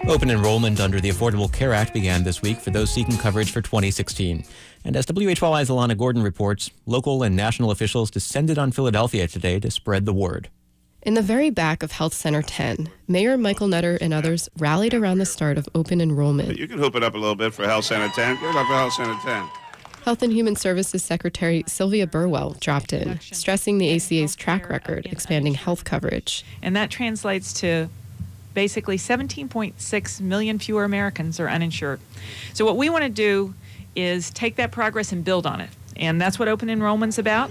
Open enrollment under the Affordable Care Act began this week for those seeking coverage for 2016. And as WHYY's Alana Gordon reports, local and national officials descended on Philadelphia today to spread the word. In the very back of Health Center 10, Mayor Michael Nutter and others rallied around the start of open enrollment. You can hoop it up a little bit for Health Center 10. Give it up for Health Center 10. Health and Human Services Secretary Sylvia Burwell dropped in, stressing the ACA's track record expanding health coverage. And that translates to basically 17.6 million fewer Americans are uninsured. So what we want to do is take that progress and build on it. And that's what open enrollment's about.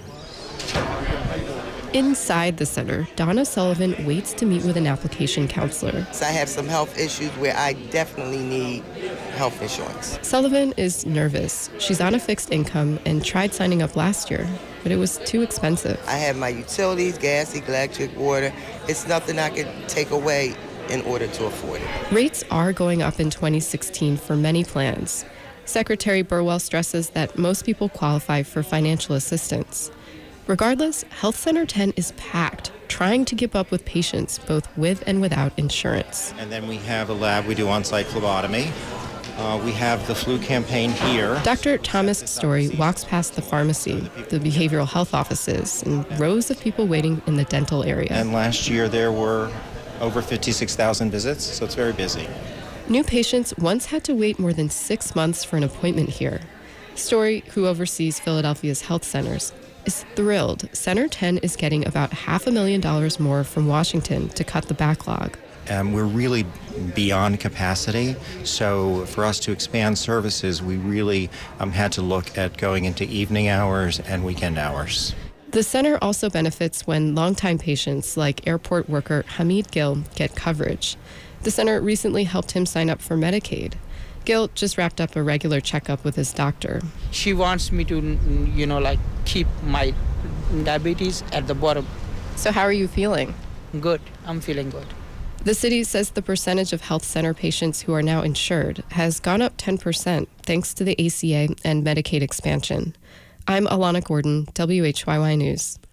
Inside the center, Donna Sullivan waits to meet with an application counselor. So I have some health issues where I definitely need health insurance. Sullivan is nervous. She's on a fixed income and tried signing up last year, but it was too expensive. I have my utilities, gas, electric, water. It's nothing I could take away in order to afford it. Rates are going up in 2016 for many plans. Secretary Burwell stresses that most people qualify for financial assistance. Regardless, Health Center 10 is packed, trying to keep up with patients both with and without insurance. And then we have a lab, we do on-site phlebotomy. We have the flu campaign here. Dr. Thomas Story walks past the pharmacy, the behavioral health offices, and rows of people waiting in the dental area. And last year there were over 56,000 visits, so it's very busy. New patients once had to wait more than 6 months for an appointment here. Story, who oversees Philadelphia's health centers, is thrilled Center 10 is getting about $500,000 more from Washington to cut the backlog. We're really beyond capacity, so for us to expand services, we really had to look at going into evening hours and weekend hours. The center also benefits when longtime patients like airport worker Hamid Gill get coverage. The center recently helped him sign up for Medicaid. Gil just wrapped up a regular checkup with his doctor. She wants me to, keep my diabetes at the bottom. So how are you feeling? Good. I'm feeling good. The city says the percentage of health center patients who are now insured has gone up 10% thanks to the ACA and Medicaid expansion. I'm Alana Gordon, WHYY News.